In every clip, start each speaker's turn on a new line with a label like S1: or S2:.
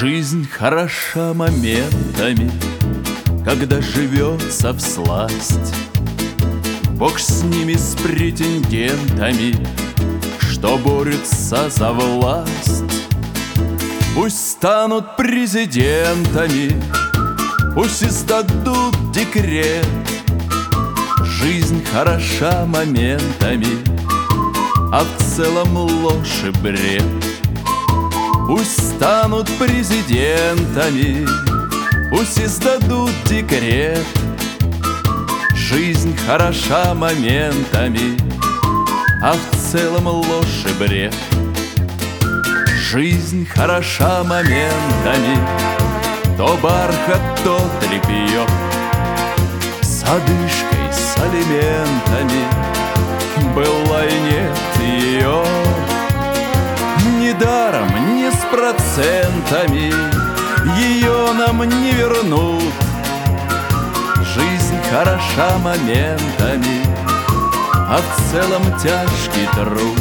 S1: Жизнь хороша моментами, когда живется всласть. Бог с ними, с претендентами, что борются за власть. Пусть станут президентами, пусть издадут декрет. Жизнь хороша моментами, а в целом ложь и бред. Пусть станут президентами, пусть издадут декрет. Жизнь хороша моментами, а в целом ложь и бред. Жизнь хороша моментами, то бархат, то тряпье, с одышкой, с алиментами была и нет ее. Недаром, не с процентами ее нам не вернут. Жизнь хороша моментами, а в целом тяжкий труд.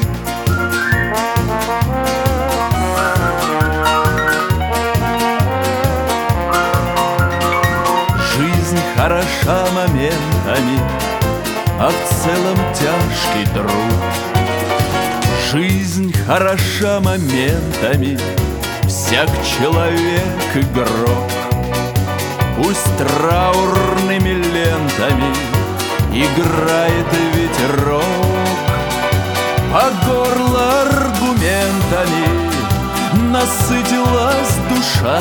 S1: Жизнь хороша моментами, а в целом тяжкий труд. Жизнь хороша моментами, всяк человек игрок. Пусть траурными лентами играет ветерок, по горло аргументами насытилась душа.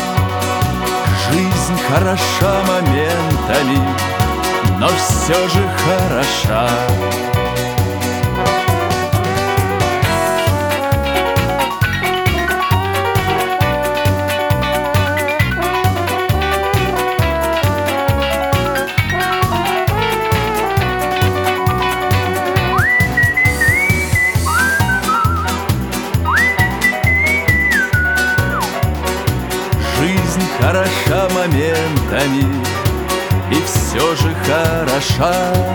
S1: Жизнь хороша моментами, но все же хороша. Жизнь хороша моментами, и все же хороша.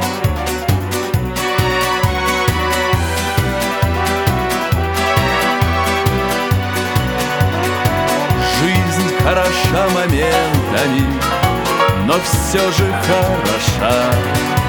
S1: Жизнь хороша моментами, но все же хороша.